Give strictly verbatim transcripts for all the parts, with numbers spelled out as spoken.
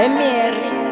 M R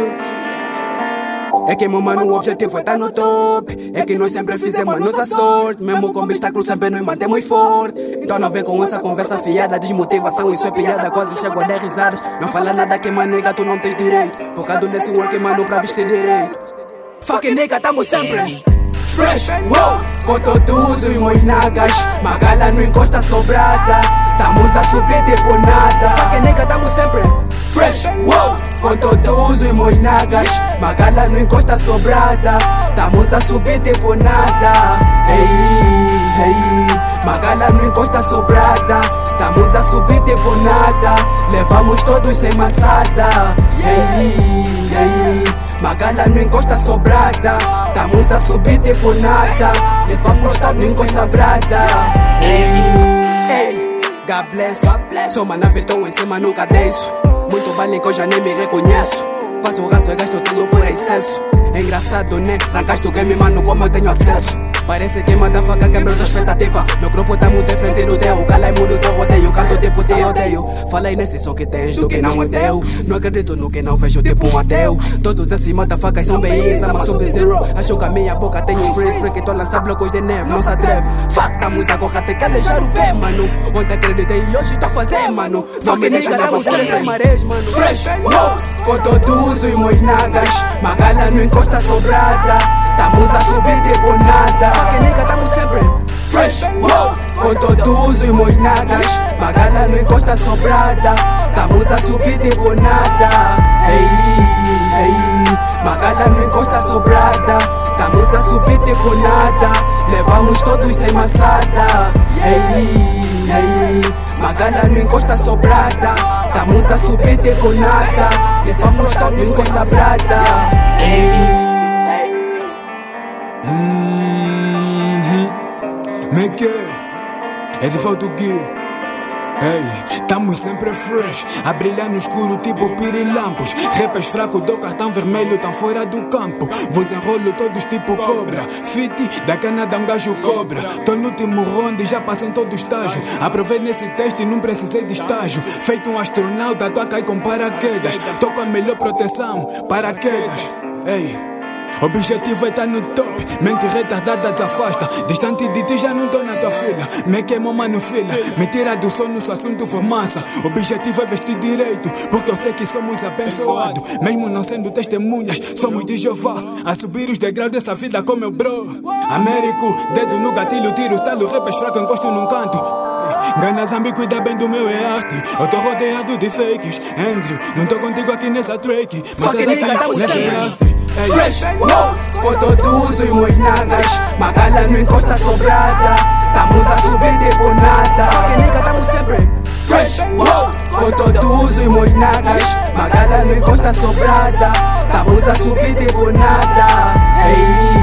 É que meu mano, o objetivo é estar no top. É que nós sempre fizemos a nossa sorte. Mesmo com obstáculo sempre nos mantemos forte. Então não vem com essa conversa fiada. Desmotivação, isso é piada, quase chego a dar risadas. Não fala nada que manega, tu não tens direito. Focado nesse work, mano, pra vestir direito. Fucking nigga, tamo sempre fresh, wow. Com todos os meus nagas. Magala não encosta sobrada. Tamos a subir tipo nada. Fucking nigga, tamo sempre fresh, wow. Com todos os meus nagas. Magala não encosta sobrada. Tamos a subir tipo nada. Ei, ei. Magala não encosta sobrada. Tamos a subir tipo nada. Levamos todos sem maçada. Ei, ei. Magala não encosta sobrada. Tamos a subir tipo nada. Levamos todos encosta brada. Ei, ei. God bless. Sou uma nave, tô em cima, nunca desço. Muito vale que eu já nem me reconheço. Faço o raso e gasto tudo por excesso. É engraçado, né? Trancaste o game, mano, como eu tenho acesso. Parece que manda faca, quebrou tua expectativa. Meu grupo tá muito em frente do teu. Cala e muda o teu rodeio, canto tipo te odeio. Falei nesse som que tens do que não é teu. Não acredito no que não vejo tipo um ateu. Todos esses motherfuckers são bem ama sub-zero. Acho que a minha boca tem um freeze. Porque tô lançando blocos de neve, não se atreve. Fuck, tamo a correr até calejar o pé, mano. Ontem acreditei e hoje tô a fazer, mano. Fuck, nigga, tamo sem marés, mano. Fresh, wow. Com todos os meus nagas. Magala não encosta sobrada. Tamos a subir tipo nada. Fucking nigga, tamo sempre fresh, wow. Com todos os meus nagas. Magala não encosta sobrada. Tamos a subir tipo nada. Ei, ei. Magala não encosta sobrada. Tamos a subir tipo nada. Levamos todos sem maçada. Ei, ei. Magala não encosta sobrada. Tamos a subir tipo nada. Levamos todos encosta brada. Ei. Me que é de volta o Gui. Ei, tamo sempre fresh, a brilhar no escuro tipo pirilampos. Rappers fraco do cartão vermelho, tão fora do campo. Vos enrolo todos tipo cobra. Fit da cana da um gajo cobra. Tô no último round e já passei em todo o estágio. Aprovei nesse teste e não precisei de estágio. Feito um astronauta, tô a cair com paraquedas. Tô com a melhor proteção, paraquedas. Ei, objetivo é estar no top. Mente retardada desafasta. Distante de ti já não tô na tua fila. Me queimo mano fila. Me tira do sono se o assunto for massa. Objetivo é vestir direito, porque eu sei que somos abençoados. Mesmo não sendo testemunhas, somos de Jeová. A subir os degraus dessa vida com meu bro. Américo, dedo no gatilho, tiro estalo, rappers fraco, encosto num canto. Gana Zambi, cuida bem do meu é arte. Eu tô rodeado de fakes. Andrew, não tô contigo aqui nessa track. Mas Fucking nigga, aqui tamo nessa sempre arte. fresh, wow. Com todos os meus nagas. Magala não encosta sobrada. Tamos a subir tipo nada. Fucking nigga, tamo sempre fresh, wow. Com todos os meus nagas. Magala não encosta sobrada. Tamos a subir tipo nada. Ei.